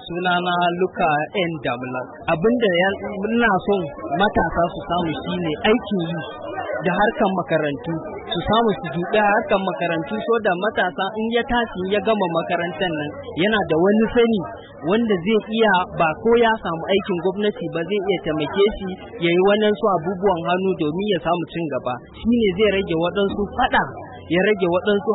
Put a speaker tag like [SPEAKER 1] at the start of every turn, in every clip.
[SPEAKER 1] Sunana Luka N. Damlak. Abinda ina son matasa su samu shine aikin yi da harkan makarantu, su samu su dubi harkan makarantu so da matasa in ya tashi ya gama makarantar nan yana da wani sani wanda zai iya ba ko ya samu aikin gwamnati ba zai iya taimake shi ya yi waɗansu abubuwan hannu domin ya samu cin gaba. Shine zai rage waɗansu faɗa, ya rage waɗansu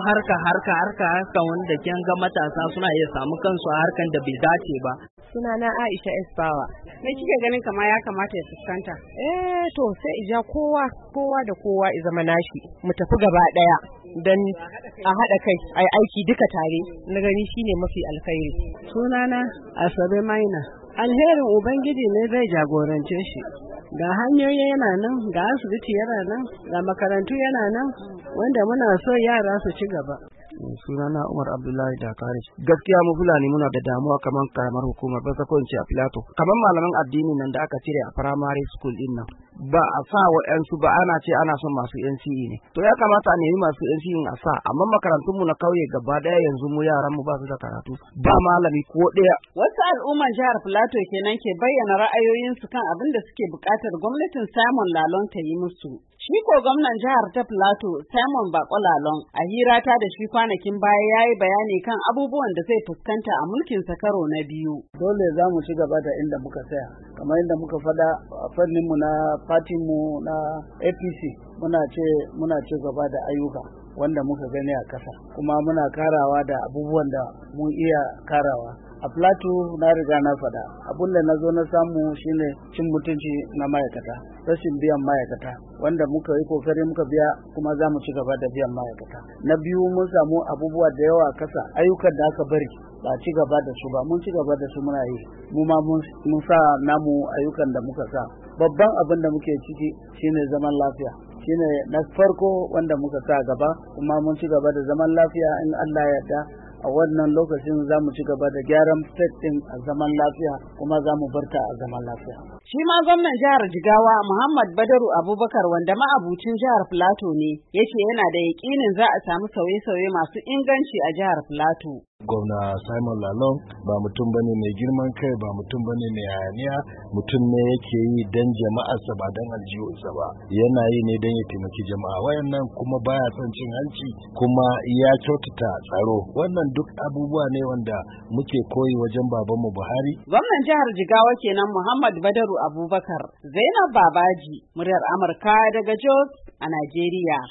[SPEAKER 1] harka wanda kin ga matasa suna iya samu kansu a harkan da bai dace ba.
[SPEAKER 2] Sunana Aisha S. Bawa.
[SPEAKER 3] Me kike ganin kamar ya kamata ya fuskanta?
[SPEAKER 2] To sai ija kowa da kowa ya zama nashi. Mu tafi gaba daya dan a hada kai ai aiki duka tare. Na gani shine mafi alkhairi.
[SPEAKER 3] Sunana Asabe Maina. Alherin Ubangiji ne zai jagorance shi. Ga hanyoyi yana nan, ga asibiti yana nan, ga makarantu yana nan, wanda muna so yara su ci gaba.
[SPEAKER 4] Sunana Umar Abdullahi Dakari. Gaskiya mu Fulani muna da damuwa kaman karamar hukumar ba ko in ce a Filato. Kaman malaman addini nan da aka cire a primary school din nan. Ba a sa wa'yansu ba, ana ce ana son masu NCE ne. To ya kamata a nemi masu NCE a sa, amma makarantun mu na kauye gaba daya yanzu mu yaran mu ba su da karatu. Ba malami ko daya.
[SPEAKER 3] Wasu al'umman jihar Filato kenan ke bayyana ra'ayoyinsu kan abin da suke buƙatar gwamnatin Simon Lalong ta yi musu. Shi ko gwamnan jihar ta Filato Simon Bako Lalong a hirata da shi kwanakin baya ya yi bayani kan abubuwan da zai fuskanta a mulkinsa karo na biyu.
[SPEAKER 5] Dole za mu ci gaba da inda muka tsaya, kamar inda muka faɗa a fanninmu na fatinmu na APC muna ce gaba da ayyuka wanda muka gani a ƙasa, kuma muna karawa da abubuwan da mun iya karawa. A Plateau na riga na faɗa abun da na zo na samu shine cin mutunci na ma'aikata, rashin biyan ma'aikata wanda muka yi kokari muka biya, kuma za mu ci gaba da biyan ma'aikata. Na biyu mun samu abubuwa da yawa a ƙasa, ayyukan da aka bari ba ci gaba da su ba, mun ci gaba da su muna yi, mu ma mun sa namu ayyukan da muka sa. Babban abin da muke ciki shine zaman lafiya, shine na farko wanda muka sa gaba, kuma mun ci gaba da zaman lafiya in Allah ya yarda. A wannan lokacin za mu ci gaba da gyaran state din a zaman lafiya, kuma za mu barta a zaman lafiya.
[SPEAKER 3] Shi ma gwamnan jihar Jigawa Muhammad Badaru Abubakar, wanda ma'abucin jihar Filato ne, yace yana da yaƙinin za a samu sauye-sauye masu inganci a jihar Filato.
[SPEAKER 6] Gwamna Simon Lalong ba mutum bane mai girman kai, ba mutum bane mai hayaniya, mutum ne yake yi dan jama'arsa ba dan aljihunsa ba, yana yi ne dan ya taimaki jama'a. Wayannan kuma baya son cin hanci, kuma ya kyautata tsaro. Wannan duk abubuwa ne wanda muke koyi wajen babanmu Buhari.
[SPEAKER 3] Gwamnan jihar Jigawa kenan Muhammad Badaru Abubakar. Zainab Babaji, muryar Amurka daga Jos a Najeriya.